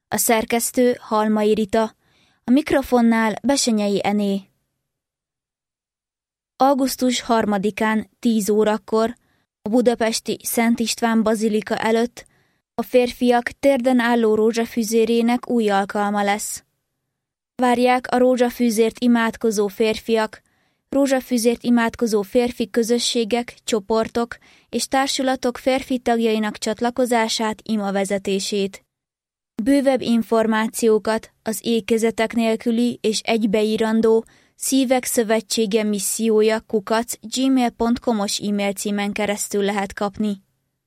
A szerkesztő Halmai Rita, a mikrofonnál Besenyei Ené. Augusztus 3-án 10 órakor a budapesti Szent István bazilika előtt a férfiak térden álló rózsafüzérének új alkalma lesz. Várják a rózsafüzért imádkozó férfiak, rózsafüzért imádkozó férfi közösségek, csoportok és társulatok férfi tagjainak csatlakozását, imavezetését. Bővebb információkat az ékezetek nélküli és egybeírandó Szívek Szövetsége missziója @gmail.com-os e-mail címen keresztül lehet kapni.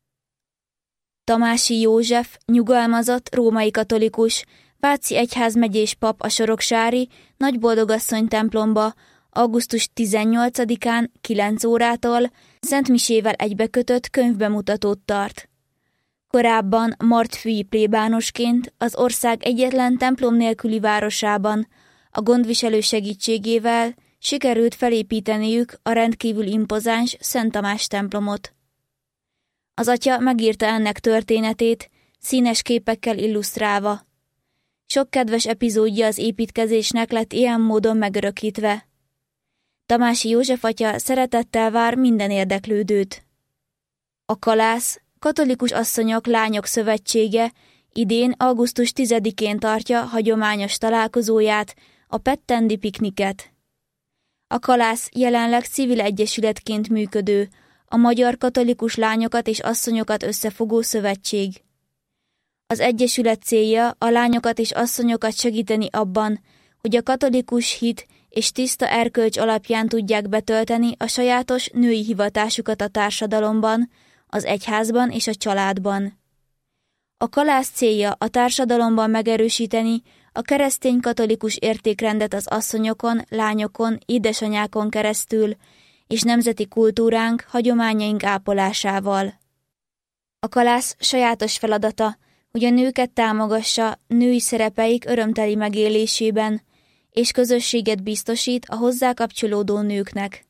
Tamási József, nyugalmazott római katolikus, Váci egyházmegyés pap a soroksári Nagyboldogasszony templomba augusztus 18-án 9 órától szentmisével egybekötött könyvbemutatót tart. Korábban martfülyi plébánosként az ország egyetlen templom nélküli városában a gondviselő segítségével sikerült felépíteniük a rendkívül impozáns Szent Tamás templomot. Az atya megírta ennek történetét, színes képekkel illusztrálva. Sok kedves epizódja az építkezésnek lett ilyen módon megörökítve. Tamási József atya szeretettel vár minden érdeklődőt. A Kalász, Katolikus Asszonyok Lányok Szövetsége idén augusztus 10-én tartja hagyományos találkozóját, a Pettendi pikniket. A Kalász jelenleg civil egyesületként működő, a Magyar Katolikus Lányokat és Asszonyokat összefogó szövetség. Az egyesület célja a lányokat és asszonyokat segíteni abban, hogy a katolikus hit és tiszta erkölcs alapján tudják betölteni a sajátos női hivatásukat a társadalomban, az egyházban és a családban. A Kalász célja a társadalomban megerősíteni a keresztény katolikus értékrendet az asszonyokon, lányokon, édesanyákon keresztül, és nemzeti kultúránk, hagyományaink ápolásával. A Kalász sajátos feladata, hogy a nőket támogassa női szerepeik örömteli megélésében, és közösséget biztosít a hozzá kapcsolódó nőknek.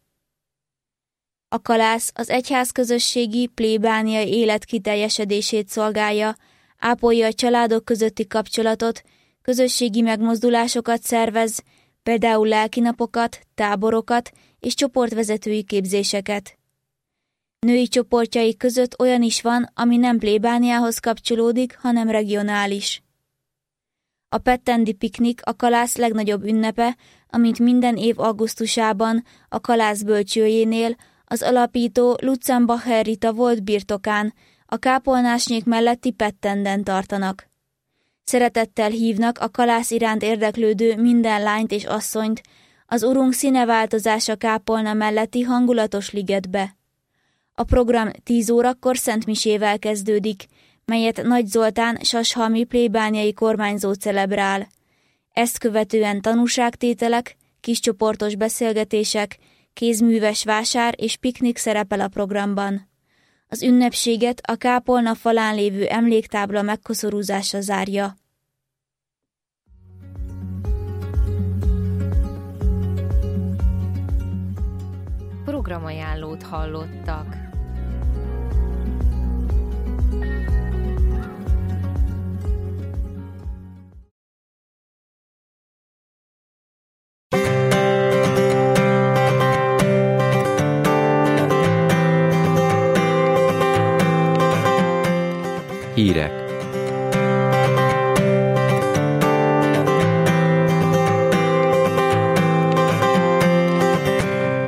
A Kalász az egyházközösségi plébániai élet kiteljesedését szolgálja, ápolja a családok közötti kapcsolatot, közösségi megmozdulásokat szervez, például lelkinapokat, táborokat és csoportvezetői képzéseket. Női csoportjaik között olyan is van, ami nem plébániához kapcsolódik, hanem regionális. A Pettendi piknik a Kalász legnagyobb ünnepe, amint minden év augusztusában a Kalász bölcsőjénél az alapító Lutzenbacher Rita volt birtokán, a kápolnásnyék melletti Pettenden tartanak. Szeretettel hívnak a Kalász iránt érdeklődő minden lányt és asszonyt az Urunk színeváltozása kápolna melletti hangulatos ligetbe. A program 10 órakor szentmisével kezdődik, melyet Nagy Zoltán sashalmi plébániai kormányzó celebrál. Ezt követően tanúságtételek, kiscsoportos beszélgetések, kézműves vásár és piknik szerepel a programban. Az ünnepséget a kápolna falán lévő emléktábla megkoszorúzása zárja. Programajánlót hallottak.